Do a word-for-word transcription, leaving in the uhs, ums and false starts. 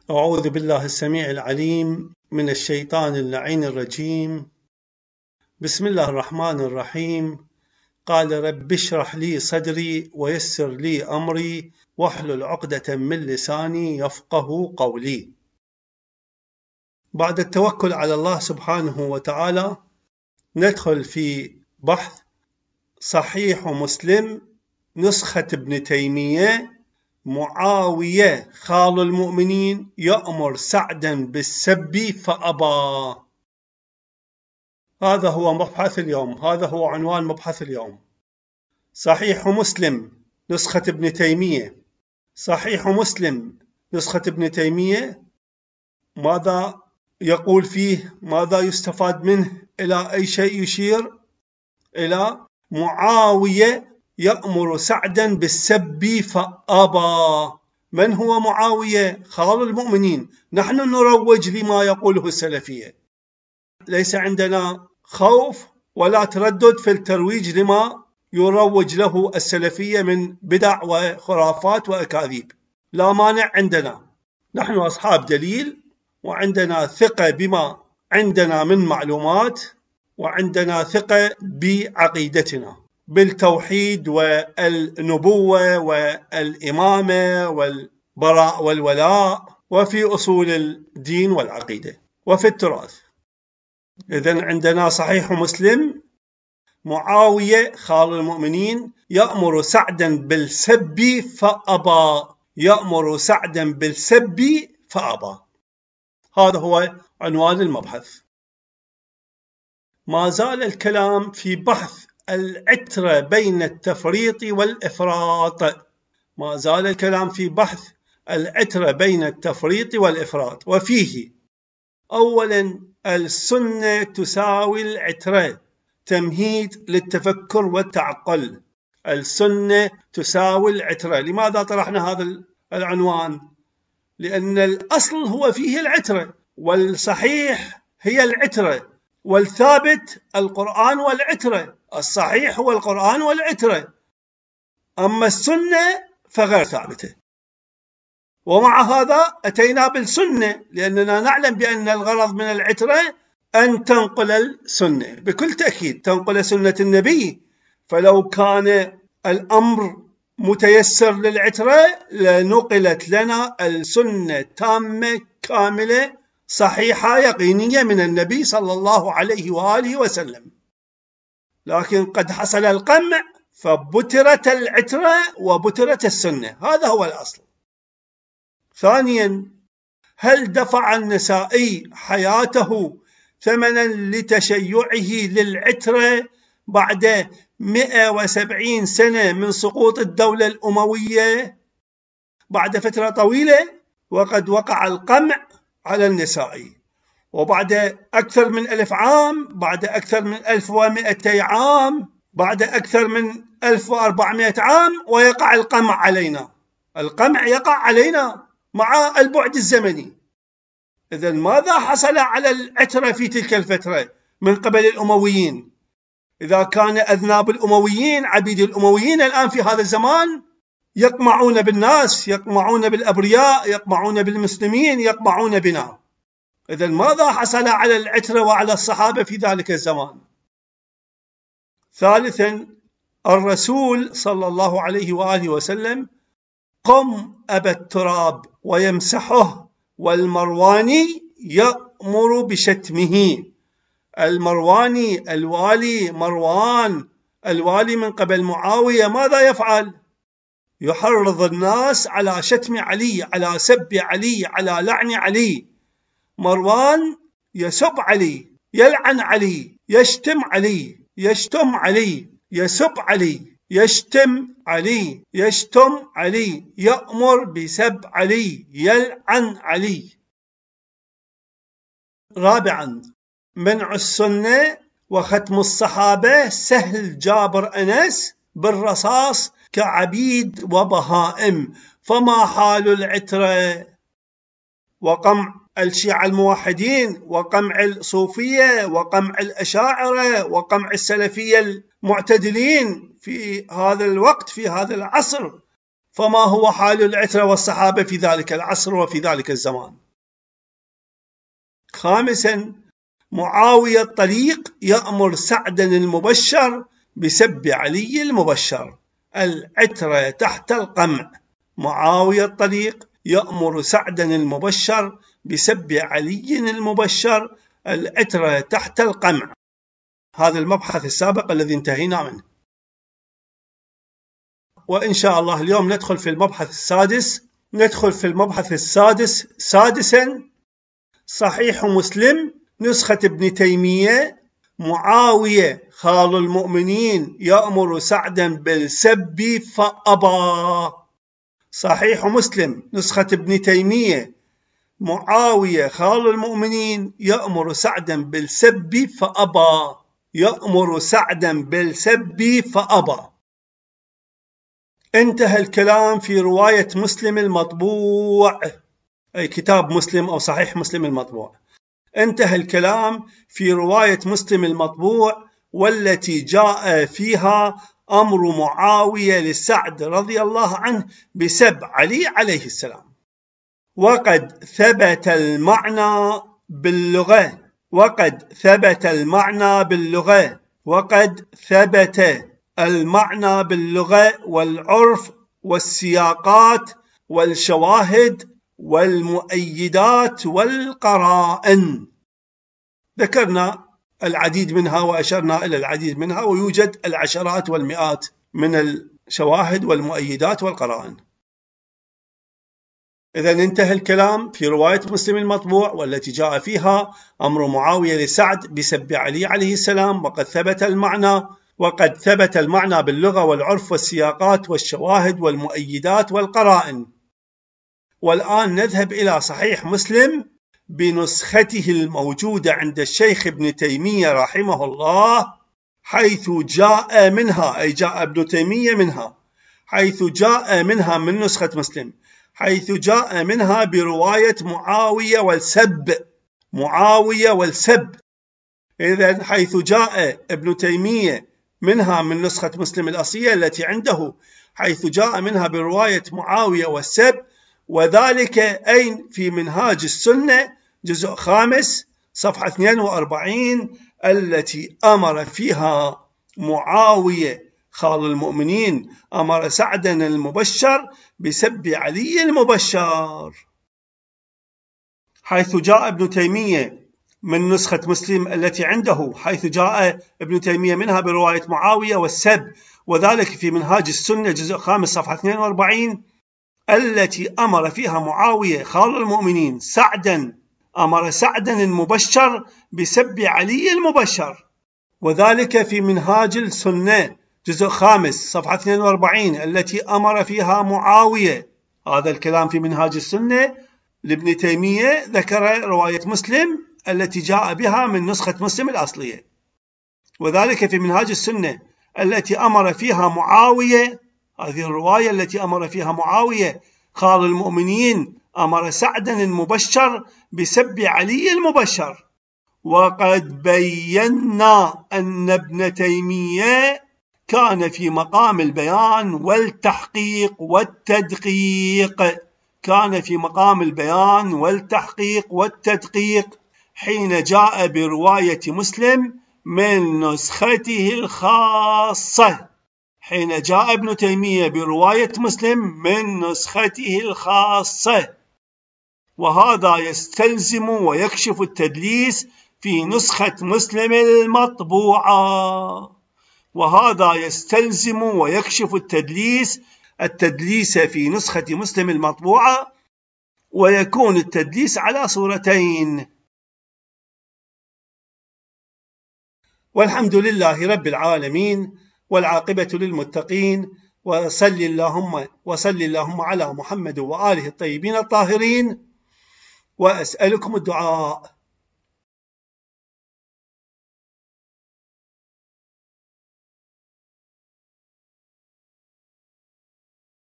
أعوذ بالله السميع العليم من الشيطان اللعين الرجيم. بسم الله الرحمن الرحيم. قال رب اشرح لي صدري ويسر لي أمري واحلل عقدة من لساني يفقه قولي. بعد التوكل على الله سبحانه وتعالى ندخل في بحث صحيح مسلم نسخة ابن تيمية. معاوية خال المؤمنين يأمر سعدا بالسب فأبى. هذا هو مبحث اليوم، هذا هو عنوان مبحث اليوم. صحيح مسلم نسخة ابن تيمية. صحيح مسلم نسخة ابن تيمية ماذا يقول فيه؟ ماذا يستفاد منه؟ إلى أي شيء يشير؟ إلى معاوية يأمر سعدا بالسب فأبى. من هو معاوية؟ خال المؤمنين. نحن نروج لما يقوله السلفية، ليس عندنا خوف ولا تردد في الترويج لما يروج له السلفية من بدع وخرافات وأكاذيب، لا مانع عندنا. نحن أصحاب دليل وعندنا ثقة بما عندنا من معلومات، وعندنا ثقة بعقيدتنا بالتوحيد والنبوة والإمامة والبراء والولاء، وفي أصول الدين والعقيدة وفي التراث. إذن عندنا صحيح مسلم معاوية خال المؤمنين يأمر سعدا بالسب فأبى. يأمر سعدا بالسب فأبى. هذا هو عنوان المبحث. ما زال الكلام في بحث العترة بين التفريط والإفراط. ما زال الكلام في بحث العترة بين التفريط والإفراط، وفيه أولا السنة تساوي العترة، تمهيد للتفكر والتعقل. السنة تساوي العترة. لماذا طرحنا هذا العنوان؟ لأن الأصل هو فيه العترة، والصحيح هي العترة، والثابت القرآن والعترة. الصحيح هو القرآن والعترة، أما السنة فغير ثابتة. ومع هذا أتينا بالسنة لأننا نعلم بأن الغرض من العترة أن تنقل السنة، بكل تأكيد تنقل سنة النبي. فلو كان الأمر متيسر للعترة لنقلت لنا السنة تامة كاملة صحيحة يقينية من النبي صلى الله عليه وآله وسلم، لكن قد حصل القمع فبترت العترة وبترت السنة. هذا هو الأصل. ثانيا، هل دفع النسائي حياته ثمنا لتشيعه للعترة بعد مئة وسبعين سنة من سقوط الدولة الأموية؟ بعد فترة طويلة، وقد وقع القمع على النسائي، وبعد أكثر من ألف عام، بعد أكثر من ألف ومئتي عام، بعد أكثر من ألف وأربعمائة عام، ويقع القمع علينا. القمع يقع علينا مع البعد الزمني. إذن ماذا حصل على العترة في تلك الفترة من قبل الأمويين؟ إذا كان أذناب الأمويين عبيد الأمويين الآن في هذا الزمان يقمعون بالناس، يقمعون بالأبرياء، يقمعون بالمسلمين، يقمعون بنا. إذن ماذا حصل على العترة وعلى الصحابة في ذلك الزمان؟ ثالثا، الرسول صلى الله عليه وآله وسلم قم أبا التراب ويمسحه، والمرواني يأمر بشتمه. المرواني الوالي مروان الوالي من قبل معاوية ماذا يفعل؟ يحرض الناس على شتم علي، على سب علي، على لعن علي. مروان يسب علي، يلعن علي، يشتم علي، يشتم علي، يسب علي، يشتم علي، يشتم علي، يأمر بسب علي، يلعن علي. رابعا، منع السنة وختم الصحابة سهل جابر أنس بالرصاص كعبيد وبهائم، فما حال العترة؟ وقمع الشيعة الموحدين، وقمع الصوفية، وقمع الأشاعرة، وقمع السلفية المعتدلين في هذا الوقت، في هذا العصر. فما هو حال العترة والصحابة في ذلك العصر وفي ذلك الزمان؟ خامسا، معاوية الطليق يأمر سعدا المبشر بسب علي المبشر. العترة تحت القمع. معاوية الطليق يأمر سعدا المبشر بسب علي المبشر. العترة تحت القمع. هذا المبحث السابق الذي انتهينا منه. وإن شاء الله اليوم ندخل في المبحث السادس. ندخل في المبحث السادس. سادسا، صحيح مسلم نسخة ابن تيمية. معاوية خال المؤمنين يأمر سعدا بالسب فأبى. صحيح مسلم نسخة ابن تيمية. معاوية خال المؤمنين يأمر سعدا بالسب فأبى. يأمر سعدا بالسب فأبى. انتهى الكلام في رواية مسلم المطبوع، أي كتاب مسلم أو صحيح مسلم المطبوع. انتهى الكلام في رواية مسلم المطبوع والتي جاء فيها أمر معاوية لسعد رضي الله عنه بسب علي عليه السلام. وقد ثبت المعنى باللغة وقد ثبت المعنى باللغة وقد ثبت المعنى باللغة والعرف والسياقات والشواهد والمؤيدات والقرائن. ذكرنا العديد منها وأشرنا إلى العديد منها، ويوجد العشرات والمئات من الشواهد والمؤيدات والقرائن. إذن انتهى الكلام في رواية مسلم المطبوع والتي جاء فيها أمر معاوية لسعد بسب علي عليه السلام. وقد ثبت المعنى وقد ثبت المعنى باللغة والعرف والسياقات والشواهد والمؤيدات والقرائن. والآن نذهب إلى صحيح مسلم بنسخته الموجودة عند الشيخ ابن تيمية رحمه الله، حيث جاء منها، أي جاء ابن تيمية منها، حيث جاء منها من نسخة مسلم، حيث جاء منها برواية معاوية والسب. معاوية والسب. إذن حيث جاء ابن تيمية منها من نسخة مسلم الأصلية التي عنده، حيث جاء منها برواية معاوية والسب، وذلك أين؟ في منهاج السنة جزء خامس صفحة اثنين وأربعين، التي أمر فيها معاوية خال المؤمنين أمر سعدا المبشر بسب علي المبشر. حيث جاء ابن تيمية من نسخة مسلم التي عنده، حيث جاء ابن تيمية منها برواية معاوية والسب، وذلك في منهاج السنة جزء خامس صفحة اثنين وأربعين، التي أمر فيها معاوية خال المؤمنين سعدا أمر سعدا المبشر بسب علي المبشر، وذلك في منهاج السنة جزء خامس صفحة اثنين وأربعين، التي أمر فيها معاوية. هذا الكلام في منهاج السنة لابن تيمية، ذكر رواية مسلم التي جاء بها من نسخة مسلم الأصلية، وذلك في منهاج السنة التي أمر فيها معاوية، هذه الرواية التي أمر فيها معاوية خال المؤمنين أمر سعدا المبشر بسب علي المبشر. وقد بينا أن ابن تيمية كان في مقام البيان والتحقيق والتدقيق كان في مقام البيان والتحقيق والتدقيق حين جاء برواية مسلم من نسخته الخاصة حين جاء ابن تيمية برواية مسلم من نسخته الخاصة. وهذا يستلزم ويكشف التدليس في نسخة مسلم المطبوعة وهذا يستلزم ويكشف التدليس التدليس في نسخة مسلم المطبوعة، ويكون التدليس على صورتين. والحمد لله رب العالمين، والعاقبة للمتقين، وصل اللهم وصل اللهم على محمد وآله الطيبين الطاهرين، وأسألكم الدعاء.